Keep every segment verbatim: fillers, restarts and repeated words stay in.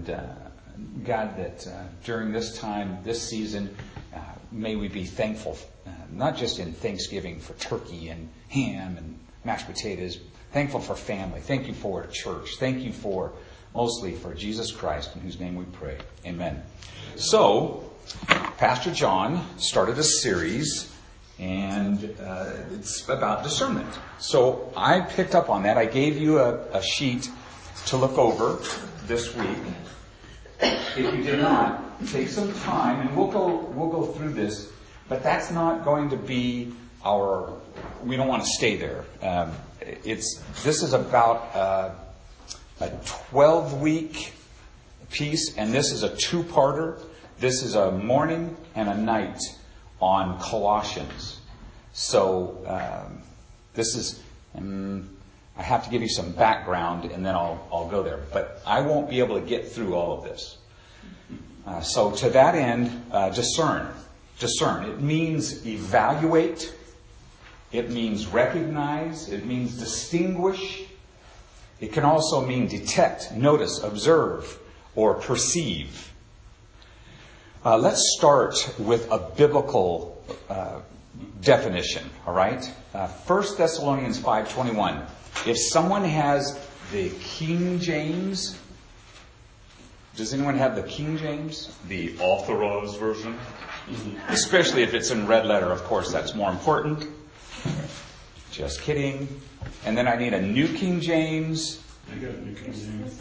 And uh, God, that uh, during this time, this season, uh, may we be thankful, uh, not just in Thanksgiving for turkey and ham and mashed potatoes, thankful for family. Thank you for church. Thank you for, mostly for Jesus Christ, in whose name we pray. Amen. So, Pastor John started a series, and uh, it's about discernment. So I picked up on that. I gave you a, a sheet to look over this week. If you did not, take some time, and we'll go we'll go through this. But that's not going to be our. We don't want to stay there. Um, it's this is about uh, a twelve-week piece, and this is a two-parter. This is a morning and a night on Colossians. So um, this is. Um, I have to give you some background, and then I'll I'll go there. But I won't be able to get through all of this. Uh, so to that end, uh, discern. Discern. It means evaluate. It means recognize. It means distinguish. It can also mean detect, notice, observe, or perceive. Uh, let's start with a biblical uh, definition. All right. Uh, First Thessalonians five twenty-one. If someone has the King James, does anyone have the King James? The Authorized Version? Mm-hmm. Especially if it's in red letter, of course, that's more important. Just kidding. And then I need a New King James. I got New King James.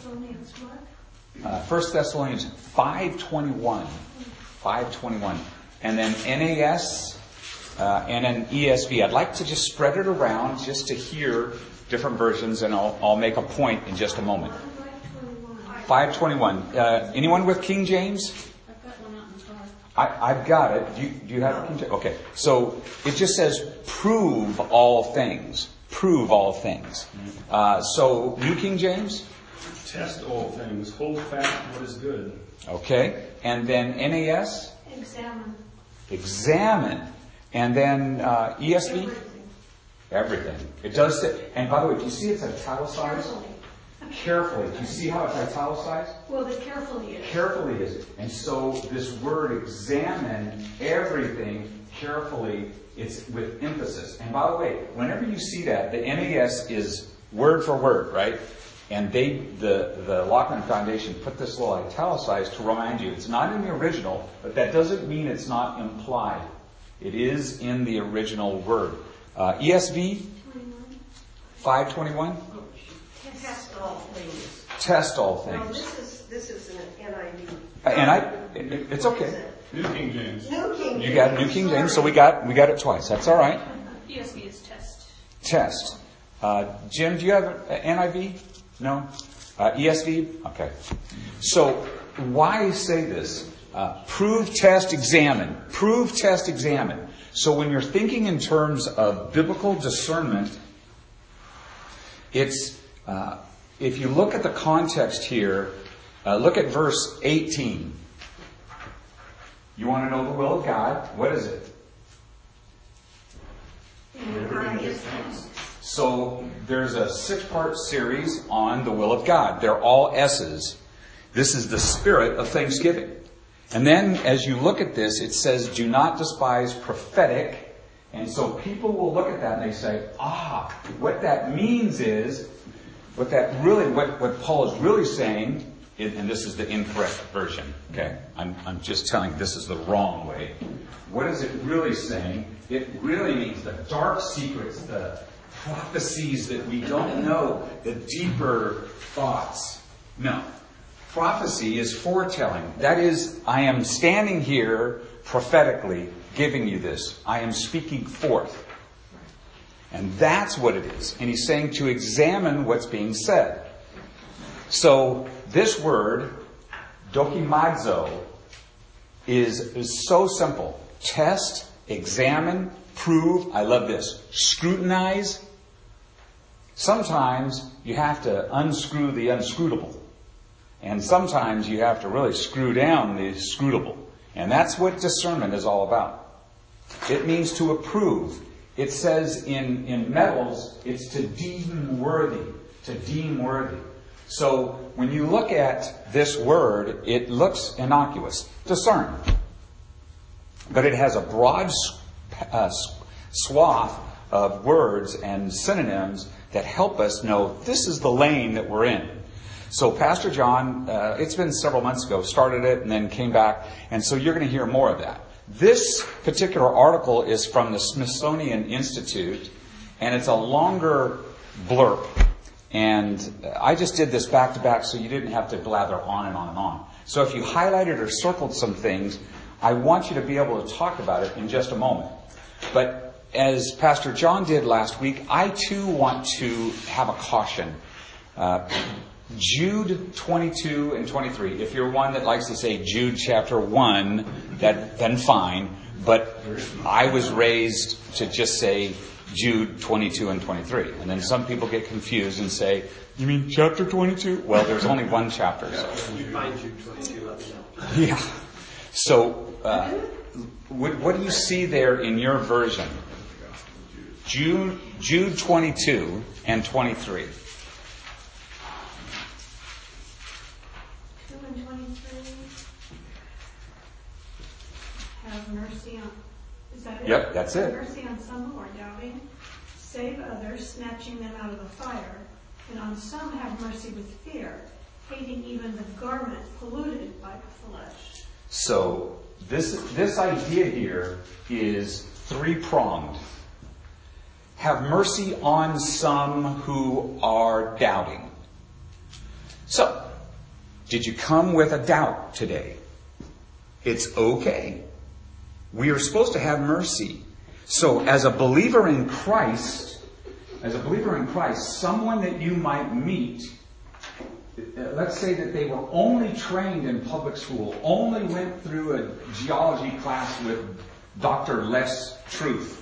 Uh, First Thessalonians five twenty-one. five twenty-one. And then N A S uh, and an E S V. I'd like to just spread it around just to hear different versions, and I'll, I'll make a point in just a moment. five twenty-one. Uh, anyone with King James? I've got one out in the car. I, I've got it. Do you, do you have King James? Okay. So it just says, prove all things. Prove all things. Uh, so, New King James? Test all things. Hold fast what is good. Okay. And then N A S? Examine. Examine. And then uh, E S V? Everything. Everything. It does say, and by the way, do you see it's italicized? Carefully. Carefully. Do you see how it's italicized? Well, the carefully is. Carefully is. And so this word examine everything carefully, it's with emphasis. And by the way, whenever you see that, the N A S is word for word, right? And they, the, the Lockman Foundation put this little italicized to remind you it's not in the original, but that doesn't mean it's not implied. It is in the original word. Uh, E S V, five twenty-one. Test all things. Test all No, things. this is this is an N I V. Uh, and I, it, it's okay. New King James. New King James. You got New King James, so we got we got it twice. That's all right. E S V is test. Test. Uh, Jim, do you have an N I V? No. Uh, E S V. Okay. So why say this? Uh, prove, test, examine. Prove, test, examine. So when you're thinking in terms of biblical discernment, it's uh, if you look at the context here, uh, look at verse eighteen. You want to know the will of God? What is it? So there's a six-part series on the will of God. They're all S's. This is the spirit of thanksgiving. And then as you look at this, it says, do not despise prophetic. And so people will look at that and they say, ah, what that means is, what that really, what, what Paul is really saying, and this is the incorrect version, okay? I'm, I'm just telling you this is the wrong way. What is it really saying? It really means the dark secrets, the prophecies that we don't know, the deeper thoughts. No. Prophecy is foretelling. That is, I am standing here prophetically giving you this. I am speaking forth. And that's what it is. And he's saying to examine what's being said. So this word, dokimazo, is, is so simple. Test, examine, prove. I love this. Scrutinize. Sometimes you have to unscrew the unscrutable. And sometimes you have to really screw down the scrutable. And that's what discernment is all about. It means to approve. It says in, in metals, it's to deem worthy. To deem worthy. So when you look at this word, it looks innocuous. Discern. But it has a broad uh, swath of words and synonyms that help us know this is the lane that we're in. So Pastor John, uh, it's been several months ago, started it and then came back. And so you're going to hear more of that. This particular article is from the Smithsonian Institute, and it's a longer blurb. And I just did this back to back so you didn't have to blather on and on and on. So if you highlighted or circled some things, I want you to be able to talk about it in just a moment. But as Pastor John did last week, I too want to have a caution. Uh, Jude twenty-two and twenty-three. If you're one that likes to say Jude chapter one, that then fine. But I was raised to just say Jude twenty-two and twenty-three. And then some people get confused and say, you mean chapter twenty-two? Well, there's only one chapter. So. If you find Jude twenty-two, let me know. Yeah. So, uh, what, what do you see there in your version? Jude, Jude twenty-two and twenty-three. two and twenty-three. Have mercy on, is that it? Yep, that's it. Have mercy on some who are doubting. Save others, snatching them out of the fire. And on some have mercy with fear, hating even the garment polluted by the flesh. So this this idea here is three-pronged. Have mercy on some who are doubting. So, did you come with a doubt today? It's okay. We are supposed to have mercy. So, as a believer in Christ, as a believer in Christ, someone that you might meet, let's say that they were only trained in public school, only went through a geology class with Doctor Les Truth.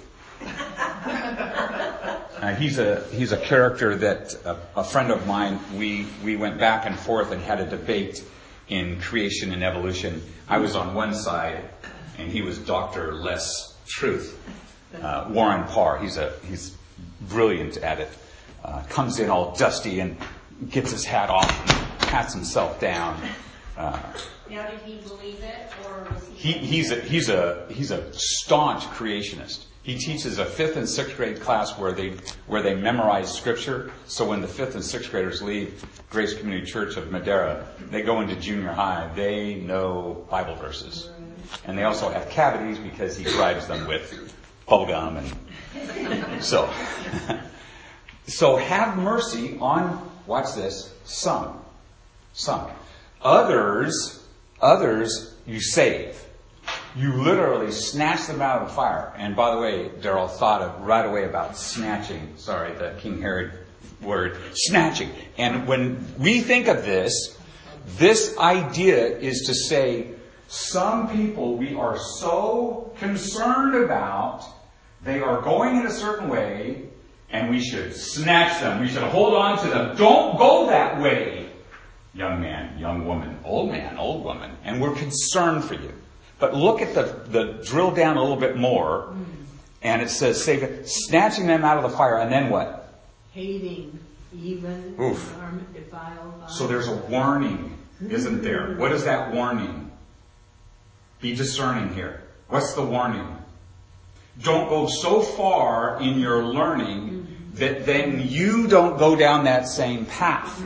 Uh, he's a he's a character that a, a friend of mine, we we went back and forth and had a debate in creation and evolution. I was on one side, and he was Doctor Les Truth. Uh, Warren Parr, he's a he's brilliant at it. Uh, comes in all dusty and gets his hat off and pats himself down. Uh, Now, did he believe it, or was he? he he's a he's a he's a staunch creationist. He teaches a fifth and sixth grade class where they where they memorize scripture. So when the fifth and sixth graders leave Grace Community Church of Madera, they go into junior high. They know Bible verses, and they also have cavities because he drives them with bubblegum and so. So have mercy on, watch this, some, some others. Others you save. You literally snatch them out of the fire. And by the way, Daryl thought of right away about snatching. Sorry, the King Herod word. Snatching. And when we think of this, this idea is to say, some people we are so concerned about, they are going in a certain way, and we should snatch them. We should hold on to them. Don't go that way, young man, young woman, old man, old woman. And we're concerned for you. But look at the, the drill down a little bit more, and it says, save it, snatching them out of the fire, and then what? Hating even Oof. the garment defiled by. So there's a warning, isn't there? What is that warning? Be discerning here. What's the warning? Don't go so far in your learning that then you don't go down that same path.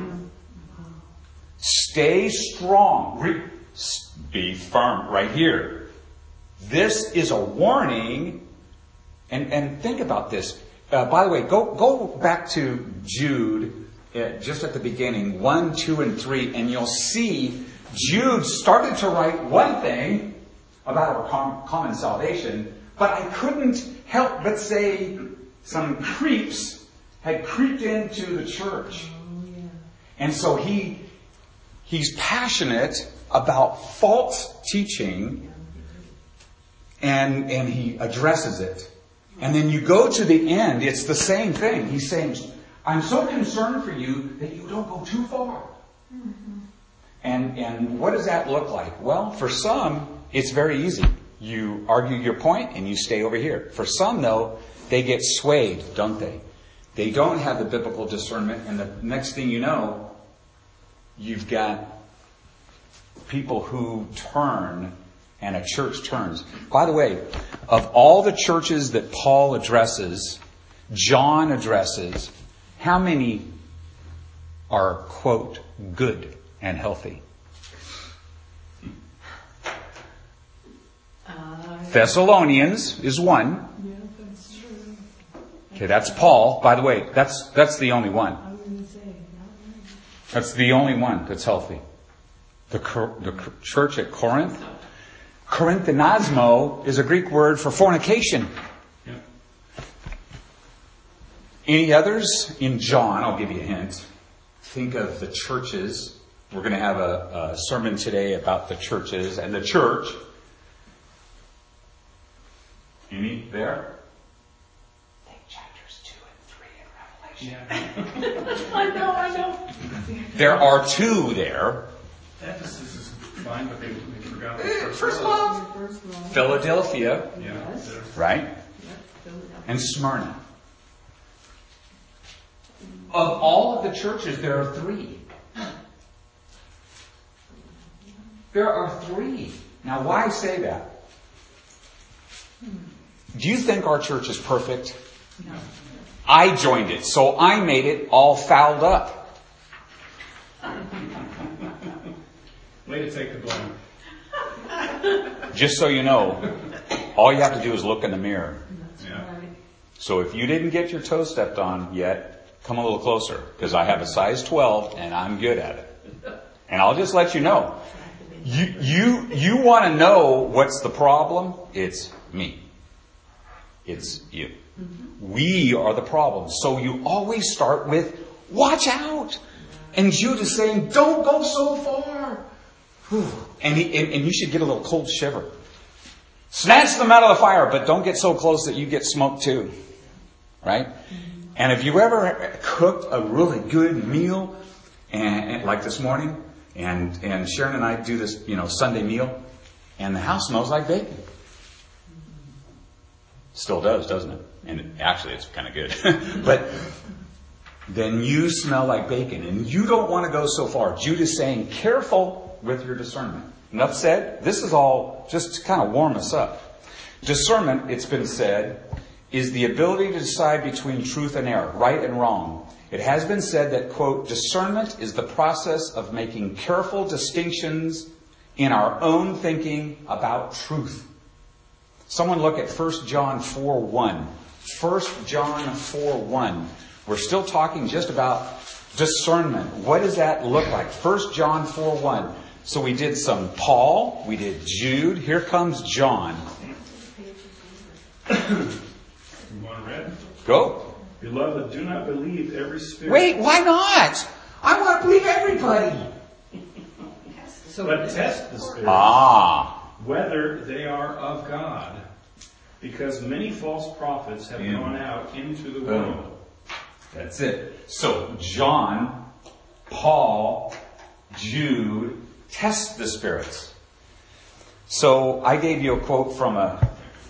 Stay strong. Re- Be firm right here. This is a warning. And, and think about this. Uh, by the way, go, go back to Jude, uh, just at the beginning, one, two, and three, and you'll see Jude started to write one thing about our com- common salvation, but I couldn't help but say some creeps had creeped into the church. Oh, yeah. And so he he's passionate about false teaching, and and he addresses it. And then you go to the end, it's the same thing. He's saying, I'm so concerned for you that you don't go too far. Mm-hmm. And and what does that look like? Well, for some, it's very easy. You argue your point and you stay over here. For some, though, they get swayed, don't they? They don't have the biblical discernment, and the next thing you know, you've got people who turn and a church turns. By the way, of all the churches that Paul addresses, John addresses, how many are, quote, good and healthy? Uh, Thessalonians is one. yeah, that's true. Okay, that's Paul. By the way, that's that's the only one. I was going to say, not really. That's the only one that's healthy. The, the church at Corinth. Corinthanasmo is a Greek word for fornication. Yep. Any others? In John, I'll give you a hint. Think of the churches. We're going to have a, a sermon today about the churches and the church. Any there? Think chapters two and three in Revelation. Yeah. I know, I know. There are two there. Ephesus is fine, but they, they forgot the first, First love. love. First love. Philadelphia, Yeah. Yes. they're- right? Yep, Philadelphia. And Smyrna. Of all of the churches, there are three. There are three. Now, why say that? Do you think our church is perfect? No. I joined it, so I made it all fouled up. Way to take the blame. Just so you know, all you have to do is look in the mirror. That's Yeah. right. So if you didn't get your toe stepped on yet, come a little closer, because I have a size twelve and I'm good at it. And I'll just let you know. You, you, you want to know what's the problem? It's me. It's you. We are the problem. So you always start with, watch out. And Jude is saying, don't go so far. And, he, and, and you should get a little cold shiver. Snatch them out of the fire, but don't get so close that you get smoked too. Right? And have you ever cooked a really good meal, and, and like this morning, and, and Sharon and I do this, you know, Sunday meal, and the house smells like bacon? Still does, doesn't it? And it, actually, it's kind of good. But then you smell like bacon, and you don't want to go so far. Jude is saying, careful with your discernment. Enough said. This is all just to kind of warm us up. Discernment, it's been said, is the ability to decide between truth and error, right and wrong. It has been said that, quote, discernment is the process of making careful distinctions in our own thinking about truth. Someone look at First John four one. First John four one. We're still talking just about discernment. What does that look like? First John four one. So we did some Paul, we did Jude, here comes John. You want to read? Go. Beloved, do not believe every spirit. Wait, why not? I want to believe everybody. So But test the spirits, Ah. whether they are of God. Because many false prophets have Yeah. gone out into the Boom. world. That's it. So John, Paul, Jude, test the spirits. So I gave you a quote from a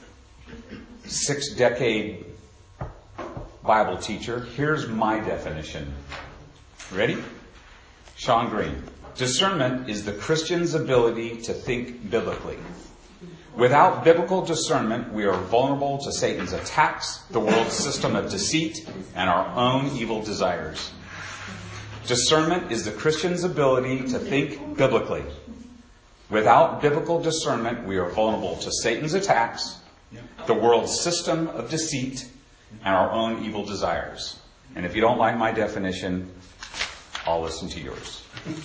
six-decade Bible teacher. Here's my definition. Ready? Sean Green. Discernment is the Christian's ability to think biblically. Without biblical discernment, we are vulnerable to Satan's attacks, the world's system of deceit, and our own evil desires. Discernment is the Christian's ability to think biblically. Without biblical discernment, we are vulnerable to Satan's attacks, the world's system of deceit, and our own evil desires. And if you don't like my definition, I'll listen to yours.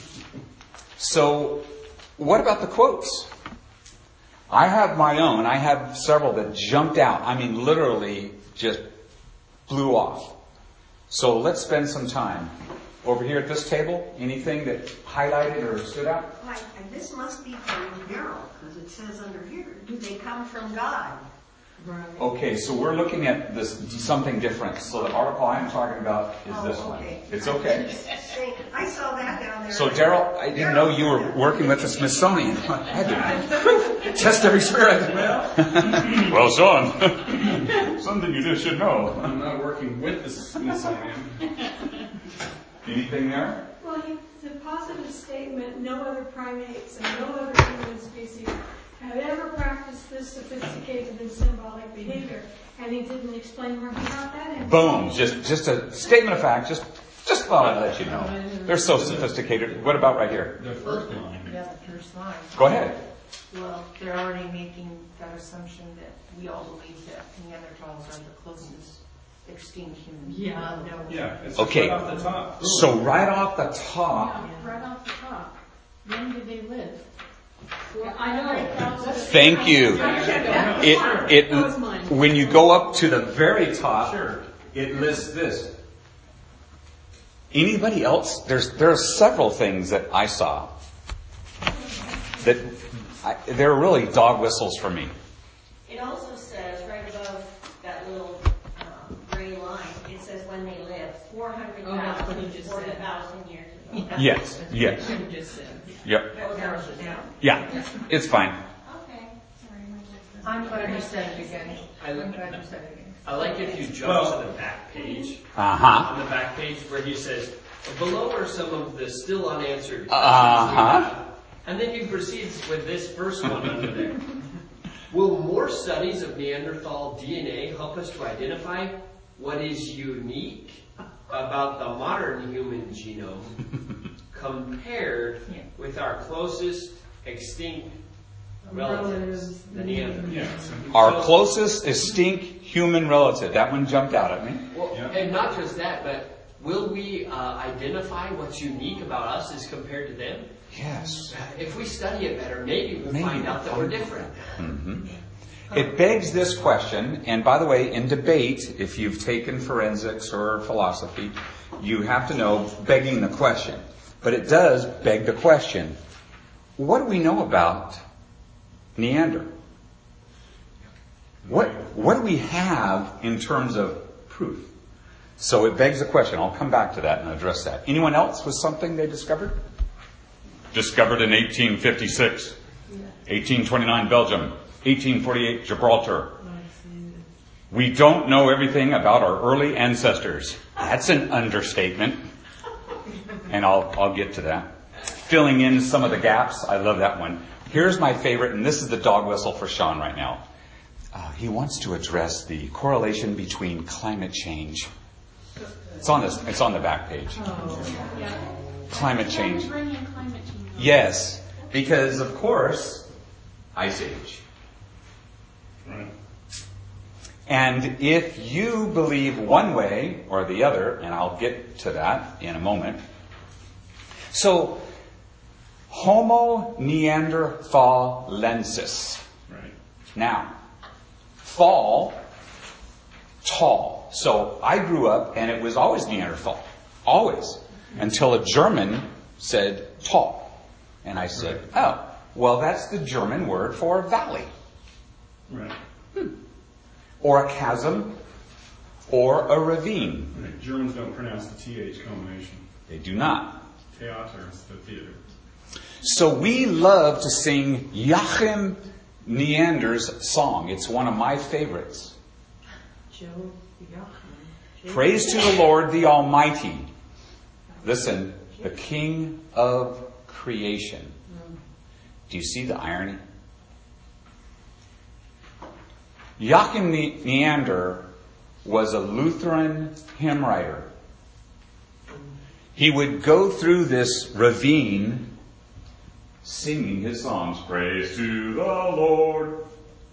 So, what about the quotes? I have my own. I have several that jumped out. I mean, literally just blew off. So let's spend some time. Over here at this table, anything that highlighted or stood out? Like, and this must be from Daryl, because it says under here, do they come from God? Right. Okay, so we're looking at this something different. So the article I'm talking about is Oh, this one. okay. It's okay. Say, I saw that down there. So Daryl, I didn't know you were working with the Smithsonian. I had to test every spirit. Well, Sean, something you just should know. I'm not working with the Smithsonian. Anything there? Well, he, the positive his statement, no other primates and no other human species have ever practiced this sophisticated and symbolic behavior, and he didn't explain where he got that in. Boom. Just just a statement of fact. Just just thought I'd let you know. They're so sophisticated. What about right here? The first line. Yeah, the first line. Go ahead. Well, they're already making that assumption that we all believe that Neanderthals are the closest extinct humans. Yeah. No. Yeah, it's Okay. right off the top. So right off the top, Yeah, right off the top. When did they live? I know. thank you. It it That was mine. when you go up to the very top, Sure. it lists this. Anybody else? There's there are several things that I saw that I, they're really dog whistles for me. It also says, right above that little um, gray line, it says when they lived, four hundred Oh, that's what he thousand, just forty said. thousand years ago. Yes, yes, Should have just said. yep, That was Narrows actually it down. yeah. It's fine. Okay. Sorry, my judgment. I'm glad you said it again. I I'm like- glad you said it again. I like if you jump Well- to the back page, Uh huh. on the back page where he says, below are some of the still unanswered questions we Uh-huh. have. And then he proceeds with this first one under there. Will more studies of Neanderthal D N A help us to identify what is unique about the modern human genome compared Yeah. with our closest extinct relatives, the Neanderthals? Yes. Our closest extinct human relative. That one jumped out at me. Well, Yeah. and not just that, but will we uh, identify what's unique about us as compared to them? Yes. If we study it better, maybe we'll Maybe find we'll out that find we're different. Mm-hmm. It begs this question, and by the way, in debate, if you've taken forensics or philosophy, you have to know begging the question. But it does beg the question, what do we know about Neander? What, what do we have in terms of proof? So it begs the question. I'll come back to that and address that. Anyone else with something they discovered? Discovered in eighteen fifty-six, eighteen twenty-nine Belgium, eighteen forty-eight Gibraltar. We don't know everything about our early ancestors. That's an understatement. And I'll, I'll get to that. Filling in some of the gaps. I love that one. Here's my favorite, and this is the dog whistle for Sean right now. Uh, he wants to address the correlation between climate change. It's on this. It's on the back page. Climate change. Yes, because of course, Ice Age. Right. And if you believe one way or the other, and I'll get to that in a moment. So, Homo neanderthalensis. Right. Now, thal, tall. So I grew up and it was always Neanderthal. Always. Until a German said tall. And I said, oh, well that's the German word for valley. Right. Or a chasm. Or a ravine. Right. Germans don't pronounce the T H combination. They do not. Theater is the theater. So we love to sing Joachim Neander's song. It's one of my favorites. Joe, Joachim. Praise to the Lord the Almighty. Listen, the King of creation. Do you see the irony? Joachim Neander was a Lutheran hymn writer. He would go through this ravine singing his songs. Praise to the Lord.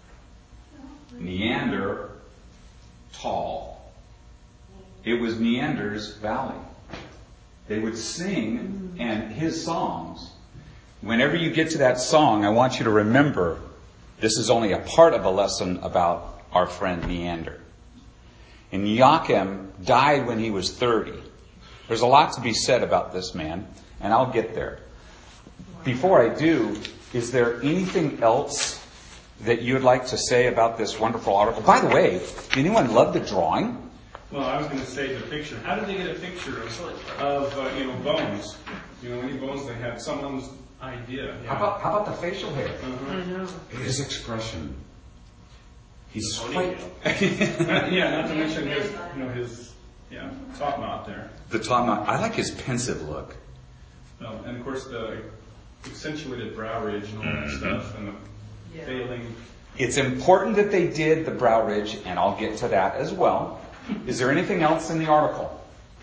Neander, tall. It was Neander's valley. They would sing, and his songs. Whenever you get to that song, I want you to remember this is only a part of a lesson about our friend Neander. And Joachim died when he was thirty. There's a lot to be said about this man, and I'll get there. Before I do, is there anything else that you would like to say about this wonderful article? By the way, did anyone love the drawing? Well, I was going to say the picture. How did they get a picture of, of uh, you know, bones? You know, any bones they had someone's idea. How about, how about the facial hair? Uh-huh. I know. His expression. He's Ponytail. quite... Yeah, not to mention his, you know, his, yeah, top knot there. The top knot. I like his pensive look. Well, and of course the accentuated brow ridge and all that stuff, and the Yeah. failing. It's important that they did the brow ridge, and I'll get to that as well. Is there anything else in the article?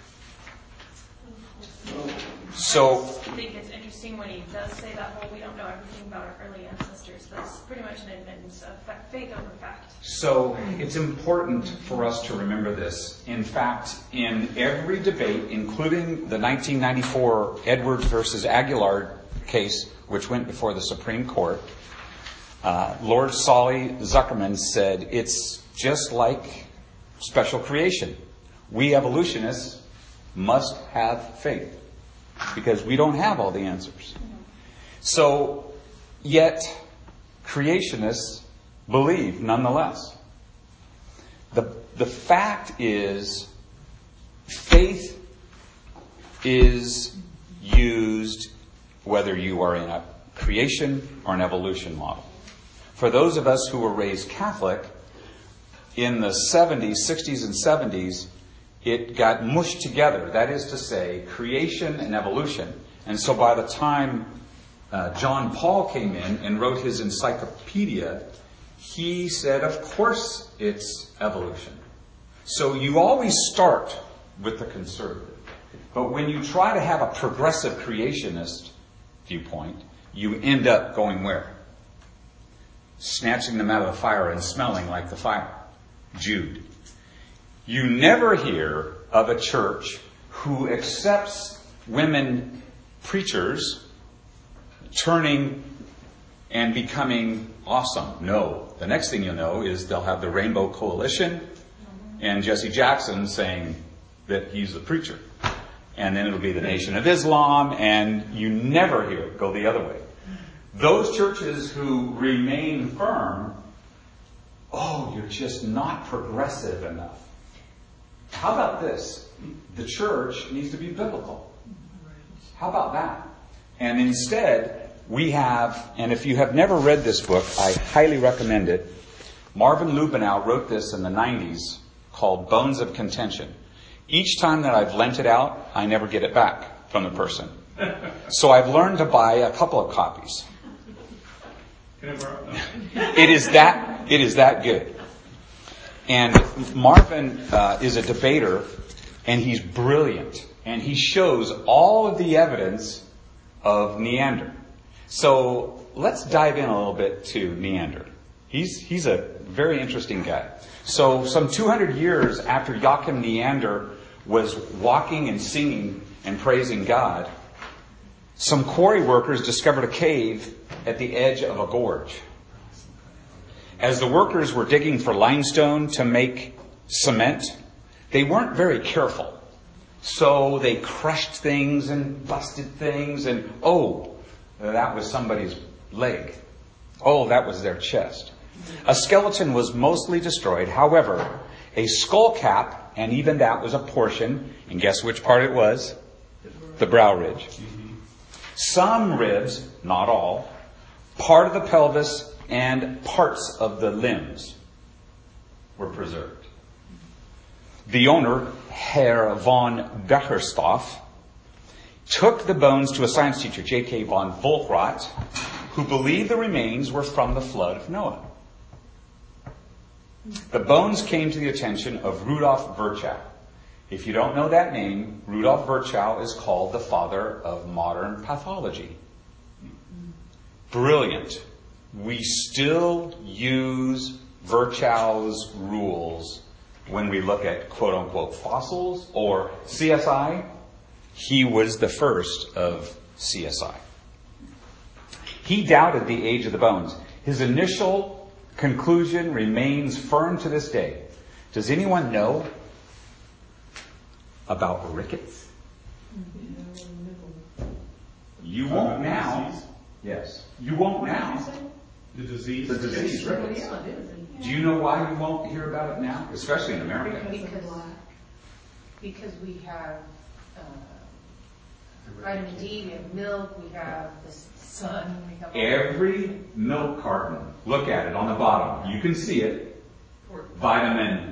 So, I think it's interesting when he does say that whole, we don't know everything about our early ancestors. That's pretty much an admittance of fact, faith over fact. so it's important for us to remember this. In fact, in every debate, including the nineteen ninety-four Edwards versus Aguilar case, which went before the Supreme Court, uh, Lord Solly Zuckerman said it's just like special creation. We evolutionists must have faith because we don't have all the answers. So, yet, creationists believe nonetheless. The, the fact is, faith is used whether you are in a creation or an evolution model. For those of us who were raised Catholic, in the seventies, sixties and seventies, it got mushed together. That is to say, creation and evolution. And so by the time uh, John Paul came in and wrote his encyclopedia, he said, of course it's evolution. So you always start with the conservative. But when you try to have a progressive creationist viewpoint, you end up going where? Snatching them out of the fire and smelling like the fire. Jude. You never hear of a church who accepts women preachers turning and becoming awesome. No. The next thing you'll know is they'll have the Rainbow Coalition and Jesse Jackson saying that he's the preacher. And then it'll be the Nation of Islam, and you never hear it go the other way. Those churches who remain firm, oh, you're just not progressive enough. How about this? The church needs to be biblical. How about that? And instead, we have, and if you have never read this book, I highly recommend it. Marvin Lubenow wrote this in the nineties called Bones of Contention. Each time that I've lent it out, I never get it back from the person. So I've learned to buy a couple of copies. Can I borrow? No. It is that, it is that good. And Marvin uh, is a debater, and he's brilliant. And he shows all of the evidence of Neander. So let's dive in a little bit to Neander. He's, he's a very interesting guy. So some two hundred years after Joachim Neander was walking and singing and praising God, some quarry workers discovered a cave at the edge of a gorge. As the workers were digging for limestone to make cement, they weren't very careful. So they crushed things and busted things, and oh, that was somebody's leg. Oh, that was their chest. A skeleton was mostly destroyed. However, a skull cap, and even that was a portion, and guess which part it was? The brow ridge. Some ribs, not all, part of the pelvis, and parts of the limbs were preserved. The owner, Herr von Bechersdorf, took the bones to a science teacher, J K von Volkrath, who believed the remains were from the flood of Noah. The bones came to the attention of Rudolf Virchow. If you don't know that name, Rudolf Virchow is called the father of modern pathology. Brilliant. We still use Virchow's rules when we look at quote-unquote fossils or C S I. He was the first of C S I. He doubted the age of the bones. His initial conclusion remains firm to this day. Does anyone know about rickets? You won't now. Yes. You won't now. The disease. The disease, rickets. Yeah, it is. Do you know why you won't hear about it now? Especially in America. Because, because we have uh, vitamin D, we have milk, we have the sun, we have... Every milk carton, look at it on the bottom. You can see it. Vitamin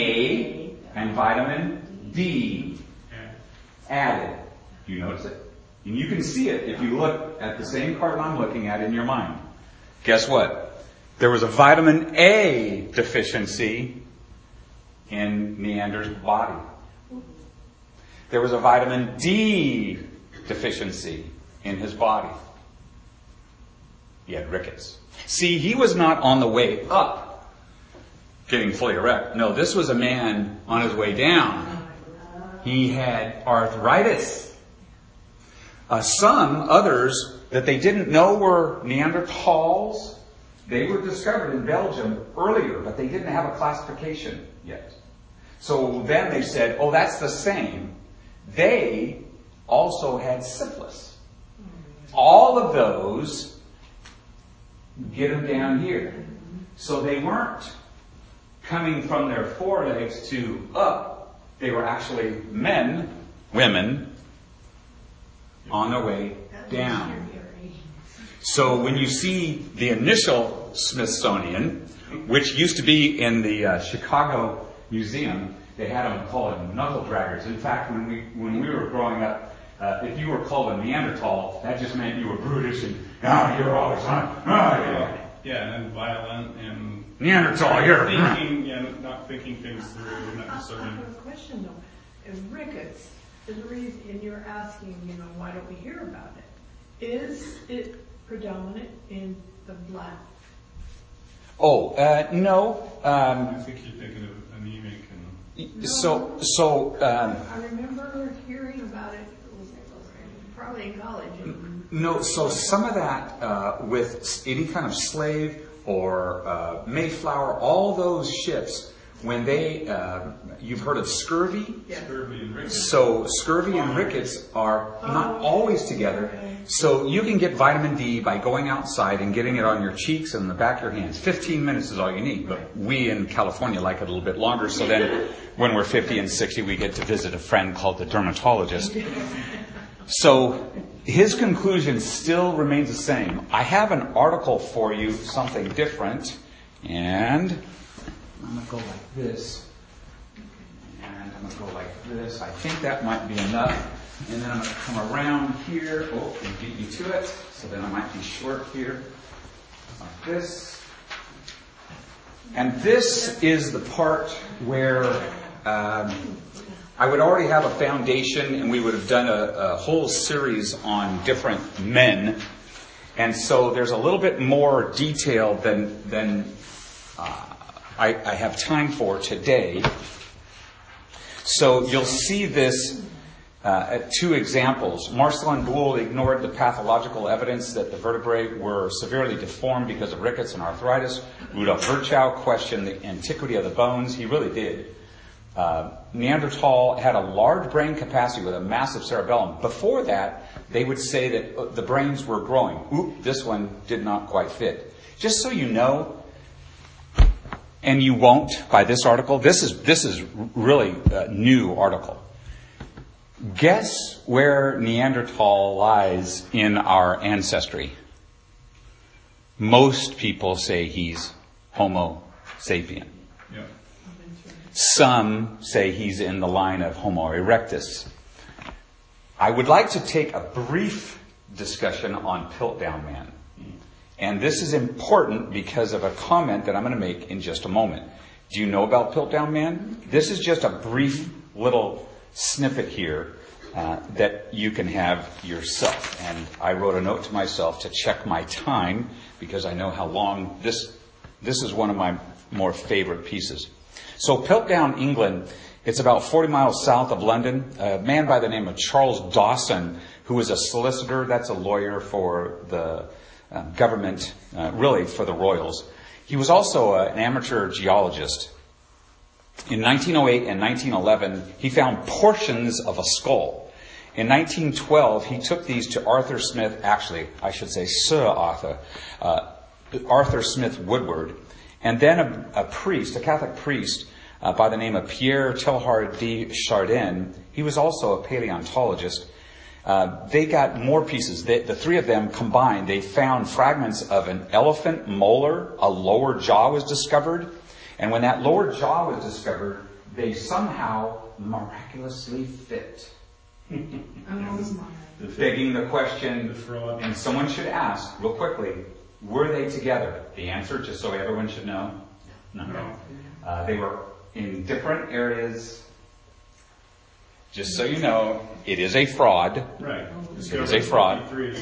A and vitamin D added. Do you notice it? And you can see it if you look at the same carton I'm looking at in your mind. Guess what? There was a vitamin A deficiency in Neander's body. There was a vitamin D deficiency in his body. He had rickets. See, he was not on the way up, getting fully erect. No, this was a man on his way down. He had arthritis. Uh, some others that they didn't know were Neanderthals, they were discovered in Belgium earlier, but they didn't have a classification yet. So then they said, oh, that's the same. They also had syphilis. All of those get them down here. So they weren't coming from their forelegs to up. They were actually men, women, on their way down. So when you see the initial Smithsonian, which used to be in the uh, Chicago Museum, they had them called knuckle draggers. In fact, when we when we were growing up, uh, if you were called a Neanderthal, that just meant you were brutish and ah, you're always on. Ah, yeah. Yeah, and violent and Neanderthal, you're thinking, yeah, not thinking things through, not I discerning. have a question though. If rickets is the reason, and you're asking, you know, why don't we hear about it? Is it predominant in the black? Oh, uh, no. Um, I think you're thinking of anemic and... so, so. Um, I remember hearing about it, it was probably in college. And no, so some of that uh, with any kind of slave or uh, Mayflower, all those ships, when they, uh, you've heard of scurvy? Yeah. Scurvy and rickets. So scurvy and rickets are not always together. So you can get vitamin D by going outside and getting it on your cheeks and the back of your hands. fifteen minutes is all you need, but we in California like it a little bit longer. So then when we're fifty and sixty, we get to visit a friend called the dermatologist. So his conclusion still remains the same. I have an article for you, something different, and I'm going to go like this, and I'm going to go like this. I think that might be enough. And then I'm going to come around here, oh, and beat you to it. So then I might be short here, like this. And this is the part where um, I would already have a foundation, and we would have done a, a whole series on different men. And so there's a little bit more detail than than uh, I, I have time for today. So you'll see this uh, at two examples. Marcellin Boule ignored the pathological evidence that the vertebrae were severely deformed because of rickets and arthritis. Rudolf Virchow questioned the antiquity of the bones. He really did. Uh, Neanderthal had a large brain capacity with a massive cerebellum. Before that, they would say that the brains were growing. Oop, this one did not quite fit. Just so you know, and you won't by this article, this is this is really a new article. Guess where Neanderthal lies in our ancestry? Most people say he's Homo sapien. Yeah. Some say he's in the line of Homo erectus. I would like to take a brief discussion on Piltdown Man. And this is important because of a comment that I'm going to make in just a moment. Do you know about Piltdown Man? This is just a brief little snippet here uh, that you can have yourself. And I wrote a note to myself to check my time because I know how long this, this is one of my more favorite pieces. So Piltdown, England, it's about forty miles south of London. A man by the name of Charles Dawson, who was a solicitor, that's a lawyer for the uh, government, uh, really for the royals. He was also uh, an amateur geologist. In nineteen oh eight and nineteen eleven, he found portions of a skull. In nineteen twelve, he took these to Arthur Smith, actually, I should say Sir Arthur, uh, Arthur Smith Woodward, and then a, a priest, a Catholic priest, uh, by the name of Pierre Teilhard de Chardin. He was also a paleontologist. Uh, they got more pieces. They, the three of them combined, they found fragments of an elephant molar. A lower jaw was discovered. And when that lower jaw was discovered, they somehow miraculously fit. Oh my. Begging the question, The fraud. and someone should ask real quickly, were they together? The answer, just so everyone should know, no. No. Uh, they were in different areas. Just so you know, it is a fraud. Right. It is a fraud. fifty-three.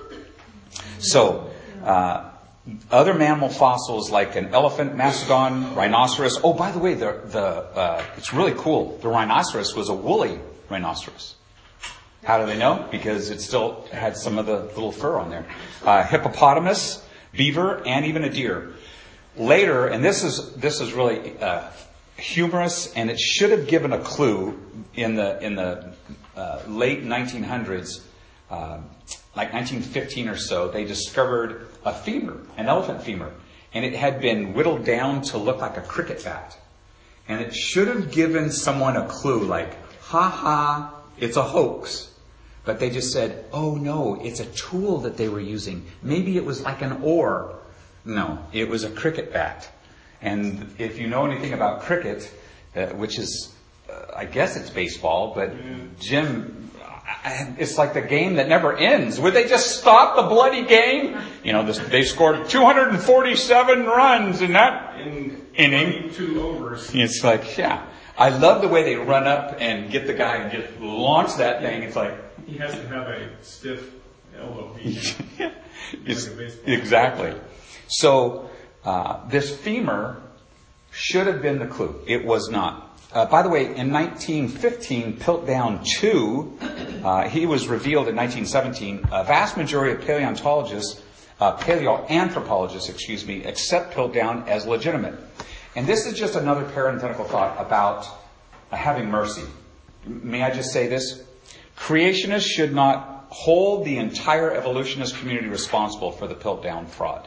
So, uh, other mammal fossils like an elephant, mastodon, rhinoceros. Oh, by the way, the the uh, it's really cool. The rhinoceros was a woolly rhinoceros. How do they know? Because it still had some of the little fur on there. Uh, hippopotamus, beaver, and even a deer. Later, and this is this is really uh, humorous, and it should have given a clue in the in the uh, late nineteen hundreds, uh, like nineteen fifteen or so. They discovered a femur, an elephant femur, and it had been whittled down to look like a cricket bat. And it should have given someone a clue, like, ha ha, it's a hoax. But they just said, oh no, it's a tool that they were using. Maybe it was like an oar. No, it was a cricket bat. And if you know anything about cricket, uh, which is, uh, I guess it's baseball, but Jim, I, it's like the game that never ends. Would they just stop the bloody game? You know, this, they scored two hundred forty-seven runs in that In inning. two overs. It's like, yeah. I love the way they run up and get the guy and get launch that thing. It's like, He has to have a stiff elbow. Beat. it's, Like a baseball. exactly. So uh, this femur should have been the clue. It was not. Uh, by the way, in nineteen fifteen, Piltdown two, uh, he was revealed in nineteen seventeen. A vast majority of paleontologists, uh, paleoanthropologists, excuse me, accept Piltdown as legitimate. And this is just another parenthetical thought about uh, having mercy. May I just say this? Creationists should not hold the entire evolutionist community responsible for the Piltdown fraud.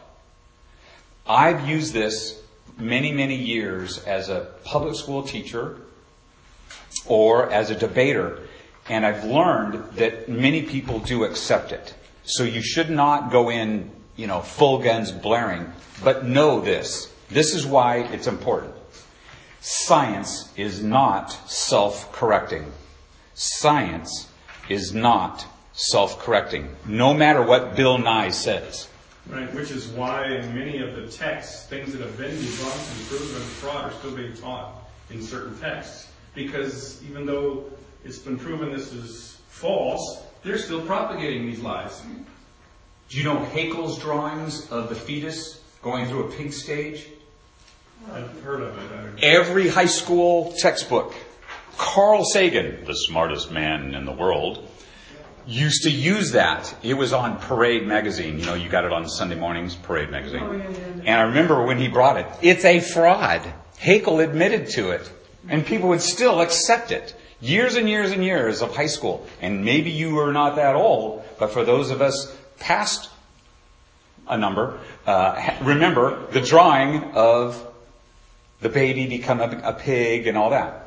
I've used this many, many years as a public school teacher or as a debater, and I've learned that many people do accept it. So you should not go in, you know, full guns blaring, but know this. This is why it's important. Science is not self-correcting. Science is not self-correcting, no matter what Bill Nye says. Right, which is why in many of the texts, things that have been debunked and proven fraud are still being taught in certain texts. Because even though it's been proven this is false, they're still propagating these lies. Do you know Haeckel's drawings of the fetus going through a pig stage? I've heard of it. Every high school textbook, Carl Sagan, the smartest man in the world, used to use that. It was on Parade magazine. You know, you got it on Sunday mornings, Parade magazine. Oh, yeah, yeah, yeah. And I remember when he brought it, it's a fraud. Haeckel admitted to it. And people would still accept it. Years and years and years of high school. And maybe you are not that old, but for those of us past a number, uh, remember the drawing of the baby become a, a pig and all that.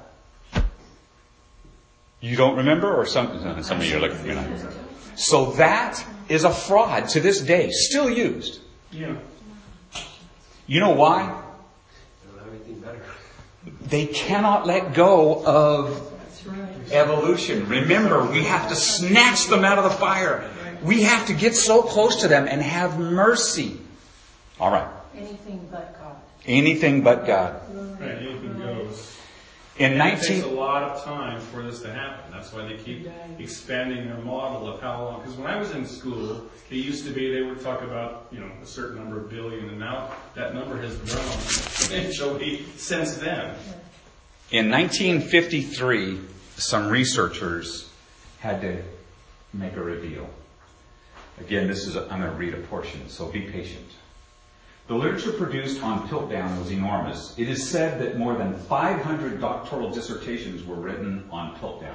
You don't remember, or some some of you are looking, you know. So that is a fraud to this day, still used. Yeah. You know why? Don't have anything better. They cannot let go of evolution. Remember, we have to snatch them out of the fire. We have to get so close to them and have mercy. All right. Anything but God. Anything but God. Right, anything goes. In And it takes nineteen a lot of time for this to happen. That's why they keep expanding their model of how long. Because when I was in school, it used to be they would talk about, you know, a certain number of billion, and now that number has grown exponentially since then. in nineteen fifty-three, some researchers had to make a reveal. Again, this is a, I'm going to read a portion, so be patient. The literature produced on Piltdown was enormous. It is said that more than five hundred doctoral dissertations were written on Piltdown.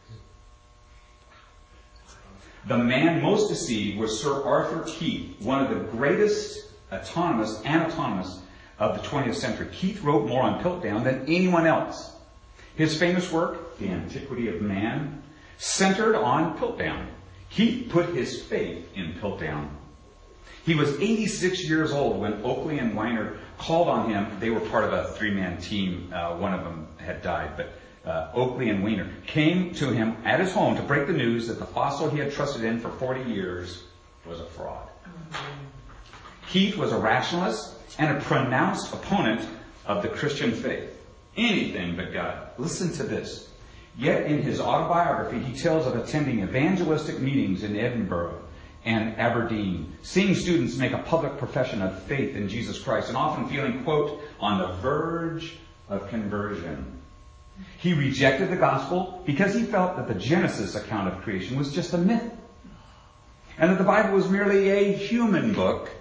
The man most deceived was Sir Arthur Keith, one of the greatest autonomous, anatomists of the twentieth century. Keith wrote more on Piltdown than anyone else. His famous work, The Antiquity of Man, centered on Piltdown. Keith put his faith in Piltdown. He was eighty-six years old when Oakley and Weiner called on him. They were part of a three-man team. Uh, one of them had died, but uh, Oakley and Weiner, came to him at his home to break the news that the fossil he had trusted in for forty years was a fraud. Keith was a rationalist and a pronounced opponent of the Christian faith. Anything but God. Listen to this. Yet in his autobiography, he tells of attending evangelistic meetings in Edinburgh and Aberdeen, seeing students make a public profession of faith in Jesus Christ, and often feeling, quote, on the verge of conversion. He rejected the gospel because he felt that the Genesis account of creation was just a myth, and that the Bible was merely a human book.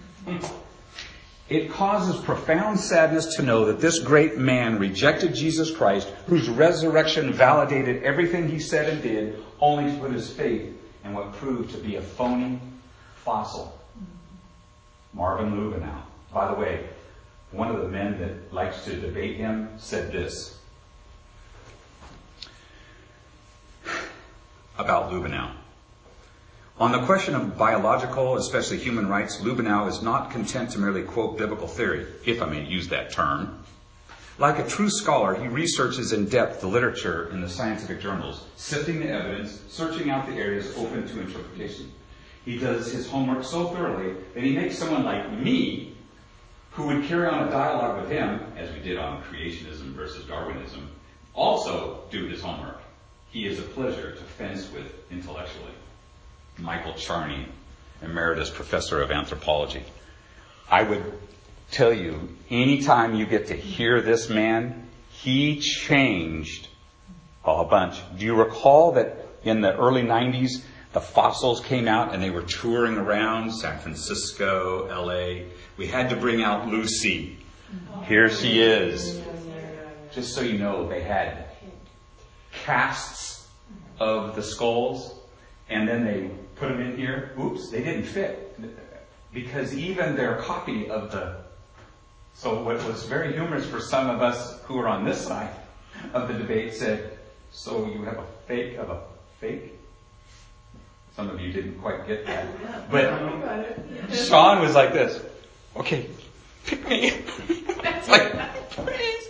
It causes profound sadness to know that this great man rejected Jesus Christ, whose resurrection validated everything he said and did, only to put his faith in what proved to be a phony fossil. Marvin Lubenow. By the way, one of the men that likes to debate him said this about Lubenow. On the question of biological, especially human rights, Lubenow is not content to merely quote biblical theory, if I may use that term. Like a true scholar, he researches in depth the literature in the scientific journals, sifting the evidence, searching out the areas open to interpretation. He does his homework so thoroughly that he makes someone like me, who would carry on a dialogue with him, as we did on creationism versus Darwinism, also do his homework. He is a pleasure to fence with intellectually. Michael Charney, Emeritus Professor of Anthropology. I would tell you, anytime you get to hear this man, he changed a bunch. Do you recall that in the early nineties, the fossils came out and they were touring around San Francisco, L A? We had to bring out Lucy. Here she is. Just so you know, they had casts of the skulls, and then they put them in here. Oops, they didn't fit. Because even their copy of the... So what was very humorous for some of us who were on this side of the debate said, so you have a fake of a fake? Some of you didn't quite get that. But Sean was like this. Okay, pick me. It's like, please.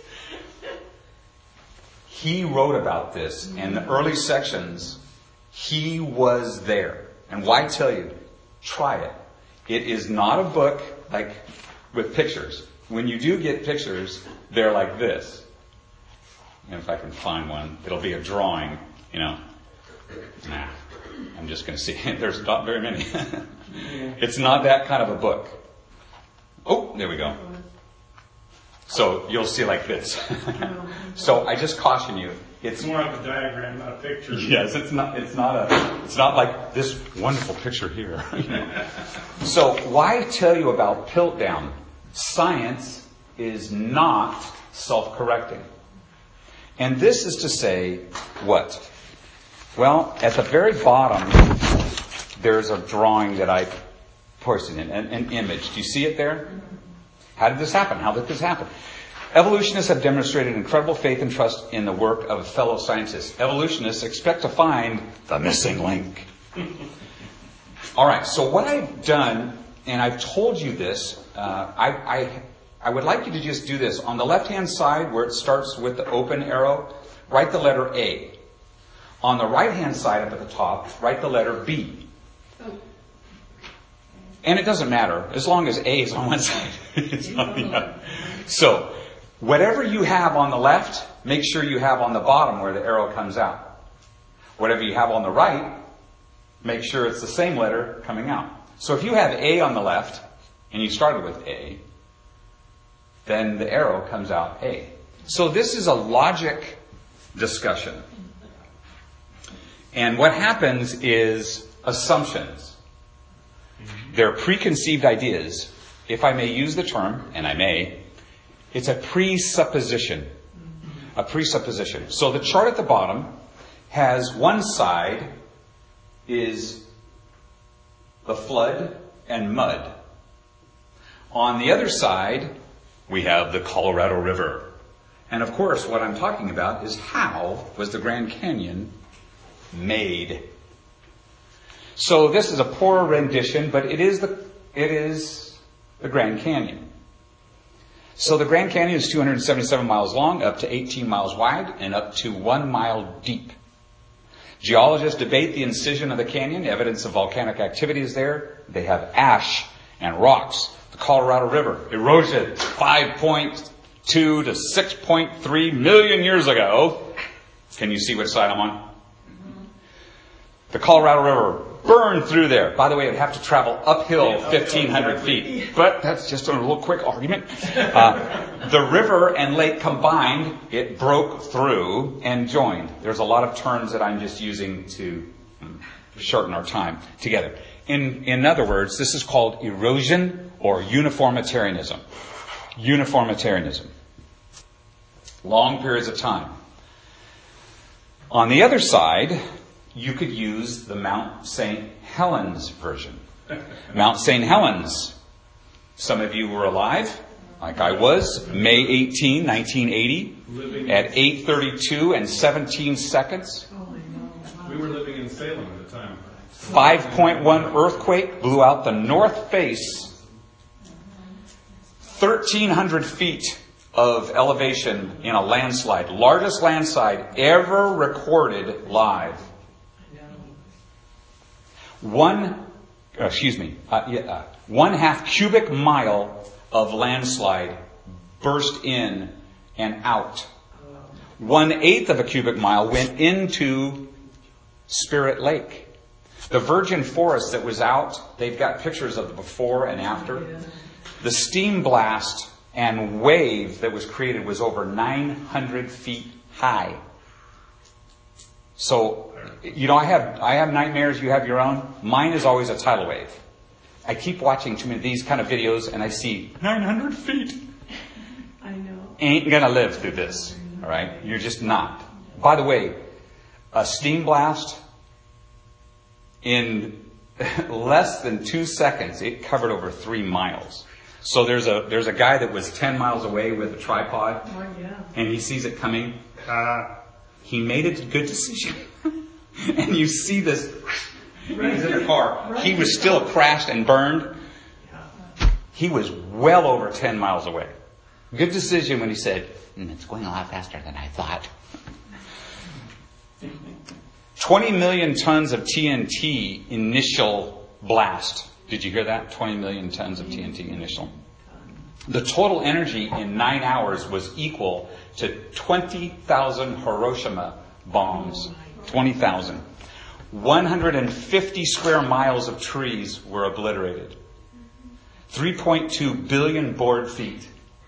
He wrote about this in the early sections. He was there. And why tell you? Try it. It is not a book like with pictures. When you do get pictures, they're like this. And if I can find one, it'll be a drawing, you know. Nah, I'm just going to see. There's not very many. It's not that kind of a book. Oh, there we go. So you'll see like this. So I just caution you. It's, it's more like a diagram, not a picture. Yes, it's not. It's not a. It's not like this wonderful picture here. You know? So why tell you about Piltdown? Science is not self-correcting, and this is to say what? Well, at the very bottom, there's a drawing that I posted in, an, an image. Do you see it there? How did this happen? How did this happen? Evolutionists have demonstrated incredible faith and trust in the work of fellow scientists. Evolutionists expect to find the missing link. All right, so what I've done, and I've told you this, uh, I, I, I would like you to just do this. On the left-hand side, where it starts with the open arrow, write the letter A. On the right-hand side, up at the top, write the letter B. And it doesn't matter, as long as A is on one side, it's on the other. So, whatever you have on the left, make sure you have on the bottom where the arrow comes out. Whatever you have on the right, make sure it's the same letter coming out. So if you have A on the left, and you started with A, then the arrow comes out A. So this is a logic discussion. And what happens is assumptions. They're preconceived ideas. If I may use the term, and I may, it's a presupposition. A presupposition. So the chart at the bottom has one side is the flood and mud. On the other side, we have the Colorado River. And of course, what I'm talking about is how was the Grand Canyon made? So this is a poor rendition, but it is the it is the Grand Canyon. So the Grand Canyon is two hundred seventy-seven miles long, up to eighteen miles wide, and up to one mile deep. Geologists debate the incision of the canyon. Evidence of volcanic activity is there. They have ash and rocks. The Colorado River, erosion five point two to six point three million years ago. Can you see which side I'm on? The Colorado River burned through there. By the way, it'd have to travel uphill fifteen hundred feet. But that's just a little quick argument. Uh, the river and lake combined, it broke through and joined. There's a lot of terms that I'm just using to shorten our time together. In, in other words, this is called erosion or uniformitarianism. Uniformitarianism. Long periods of time. On the other side, you could use the Mount Saint Helens version. Mount Saint Helens. Some of you were alive, like I was, May eighteenth, nineteen eighty, at eight thirty-two and seventeen seconds. We were living in Salem at the time. five point one earthquake blew out the north face. thirteen hundred feet of elevation in a landslide. Largest landslide ever recorded live. One, uh, excuse me, uh, yeah, uh, one half cubic mile of landslide burst in and out. One eighth of a cubic mile went into Spirit Lake. The virgin forest that was out, they've got pictures of the before and after. The steam blast and wave that was created was over nine hundred feet high. So, you know, I have I have nightmares, you have your own. Mine is always a tidal wave. I keep watching too many of these kind of videos and I see nine hundred feet. I know. Ain't gonna live through this. All right? You're just not. By the way, a steam blast, in less than two seconds, it covered over three miles. So there's a there's a guy that was ten miles away with a tripod, Oh, yeah. and he sees it coming. Uh, he made a good decision. And you see this, he's in the car. He was still crashed and burned. He was well over ten miles away. Good decision when he said, mm, it's going a lot faster than I thought. twenty million tons of T N T initial blast. Did you hear that? twenty million tons of T N T initial. The total energy in nine hours was equal to twenty thousand Hiroshima bombs. twenty thousand. one hundred fifty square miles of trees were obliterated. three point two billion board feet.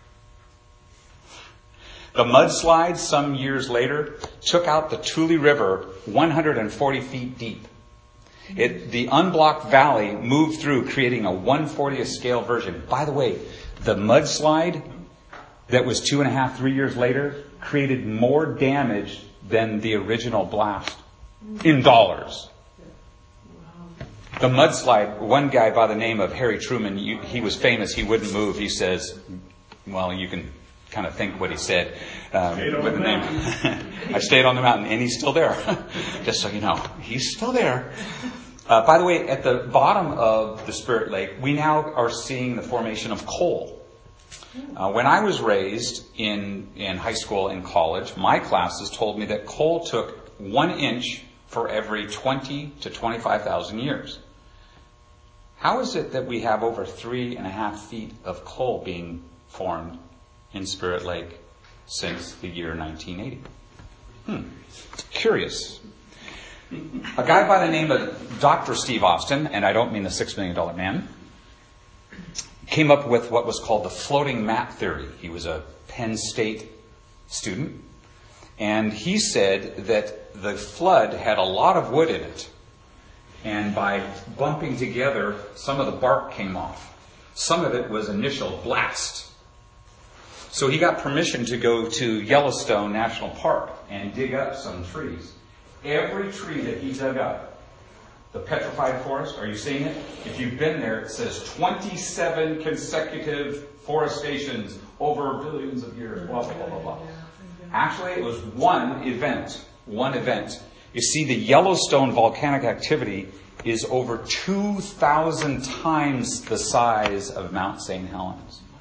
The mudslide some years later took out the Tule River one hundred forty feet deep. It, the unblocked valley moved through, creating a one fortieth scale version. By the way, the mudslide that was two and a half, three years later created more damage than the original blast in dollars. The mudslide, one guy by the name of Harry Truman, you, he was famous, he wouldn't move. He says, well, you can kind of think what he said. Um, with the name. I stayed on the mountain, and he's still there. Just so you know, he's still there. Uh, by the way, at the bottom of the Spirit Lake, we now are seeing the formation of coal. Uh, when I was raised in, in high school and college, my classes told me that coal took one inch for every twenty to twenty-five thousand years. How is it that we have over three and a half feet of coal being formed in Spirit Lake since the year nineteen eighty? Hmm. Curious. A guy by the name of Doctor Steve Austin, and I don't mean the six million dollar man, came up with what was called the floating map theory. He was a Penn State student, and he said that the flood had a lot of wood in it, and by bumping together, some of the bark came off. Some of it was initial blast. So he got permission to go to Yellowstone National Park and dig up some trees. Every tree that he dug up, the petrified forest, are you seeing it? If you've been there, it says twenty-seven consecutive forestations over billions of years, blah, blah, blah, blah, blah. Actually, it was one event. One event. You see, the Yellowstone volcanic activity is over two thousand times the size of Mount Saint Helens.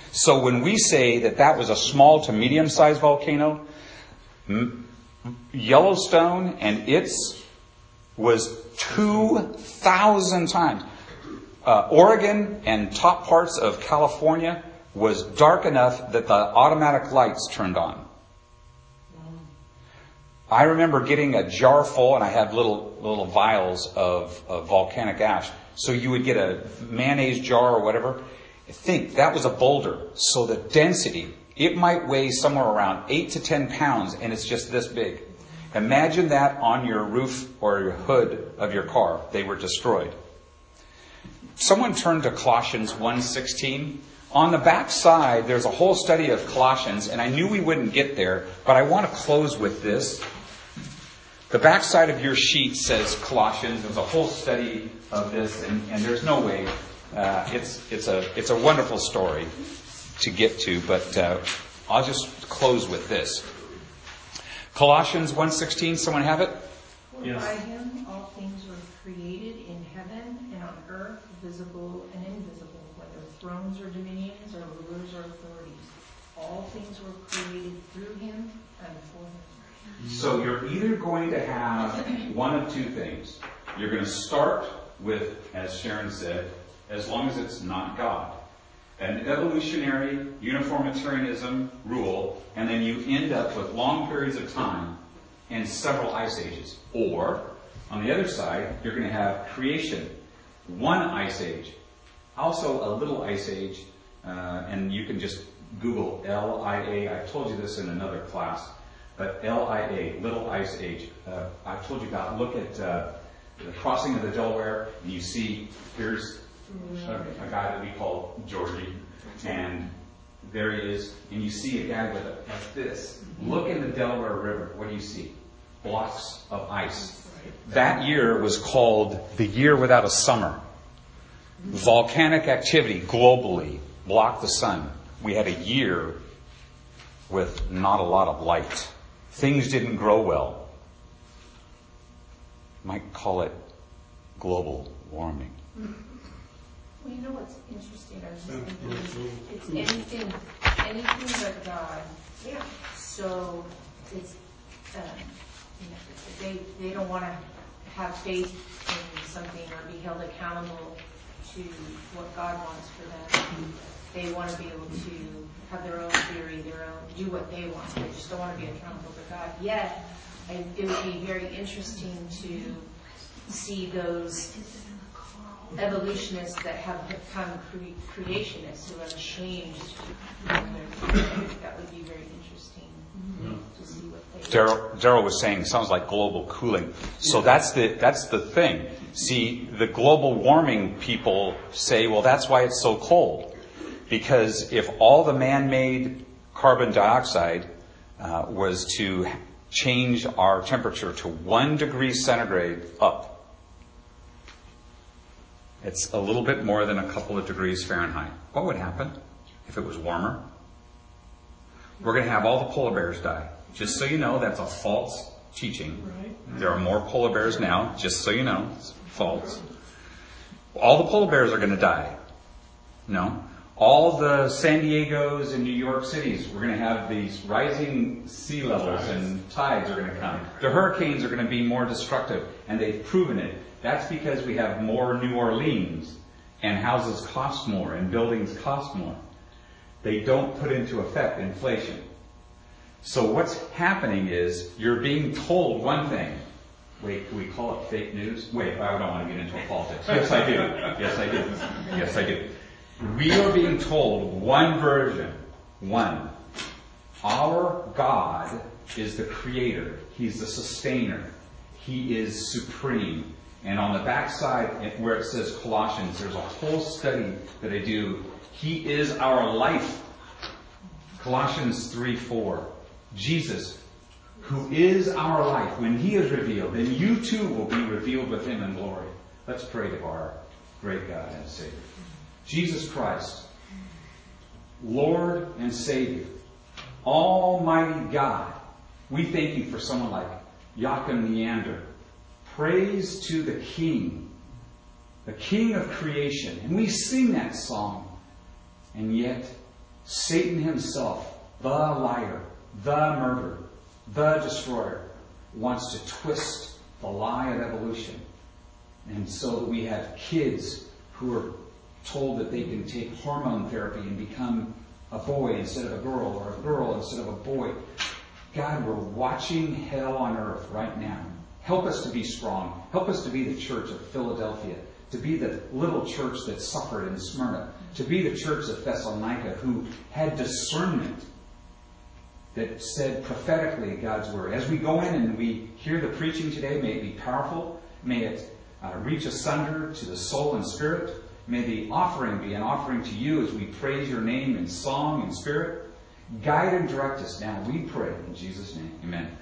So when we say that that was a small to medium-sized volcano, Yellowstone and its was two thousand times. Uh, Oregon and top parts of California was dark enough that the automatic lights turned on. I remember getting a jar full, and I had little little vials of, of volcanic ash. So you would get a mayonnaise jar or whatever. I think that was a boulder. So the density, it might weigh somewhere around eight to ten pounds, and it's just this big. Imagine that on your roof or your hood of your car. They were destroyed. Someone turned to Colossians one sixteen. On the back side, there's a whole study of Colossians, and I knew we wouldn't get there, but I want to close with this. The back side of your sheet says Colossians. There's a whole study of this, and, and there's no way. Uh, it's it's a it's a wonderful story to get to, but uh, I'll just close with this. Colossians one sixteen. Someone have it? For Yes. by him all things were created in heaven and on earth, visible and invisible, whether thrones or dominions or rulers or authorities. All things were created through him and for him. So you're either going to have one of two things. You're going to start with, as Sharon said, as long as it's not God, an evolutionary uniformitarianism rule, and then you end up with long periods of time and several ice ages. Or, on the other side, you're going to have creation, one ice age, also a little ice age, uh, and you can just Google L I A. I told you this in another class. But L I A, Little Ice Age, uh, I've told you about. Look at uh, the crossing of the Delaware, and you see here's a, a guy that we call Georgie, and there he is, and you see a guy with a, like this. Look in the Delaware River. What do you see? Blocks of ice. That year was called the year without a summer. Volcanic activity globally blocked the sun. We had a year with not a lot of light. Things didn't grow well. Might call it global warming. Well, you know what's interesting? I was just thinking, it's anything, anything but God. Yeah. So it's, um, you know, they they don't want to have faith in something or be held accountable to what God wants for them. They want to be able to have their own theory, their own, do what they want. They just don't want to be accountable to God. Yet, I, it would be very interesting to see those evolutionists that have become cre- creationists who have changed their theory. That would be very interesting to see what they Daryl Daryl was saying, sounds like global cooling. So that's the that's the thing. See, the global warming people say, well, that's why it's so cold. Because if all the man-made carbon dioxide uh, was to change our temperature to one degree centigrade up, it's a little bit more than a couple of degrees Fahrenheit. What would happen if it was warmer? We're going to have all the polar bears die. Just so you know, that's a false teaching. There are more polar bears now, just so you know. It's false. All the polar bears are going to die. No. All the San Diegos and New York cities, we're going to have these rising sea levels and tides are going to come. The hurricanes are going to be more destructive, and they've proven it. That's because we have more New Orleans, and houses cost more, and buildings cost more. They don't put into effect inflation. So what's happening is you're being told one thing. Wait, can we call it fake news? Wait, I don't want to get into politics. Yes, I do. Yes, I do. Yes, I do. We are being told one version. One. Our God is the creator. He's the sustainer. He is supreme. And on the back side, where it says Colossians, there's a whole study that I do. He is our life. Colossians three four. Jesus, who is our life, when He is revealed, then you too will be revealed with Him in glory. Let's pray to our great God and Savior. Jesus Christ, Lord and Savior, Almighty God, we thank You for someone like Joachim Neander. Praise to the King, the King of creation. And we sing that song. And yet, Satan himself, the liar, the murderer, the destroyer, wants to twist the lie of evolution. And so that we have kids who are told that they can take hormone therapy and become a boy instead of a girl, or a girl instead of a boy. God, we're watching hell on earth right now. Help us to be strong. Help us to be the church of Philadelphia, to be the little church that suffered in Smyrna, to be the church of Thessalonica who had discernment that said prophetically God's word. As we go in and we hear the preaching today, may it be powerful. May it uh, reach asunder to the soul and spirit. May the offering be an offering to you as we praise your name in song and spirit. Guide and direct us now, we pray in Jesus' name. Amen.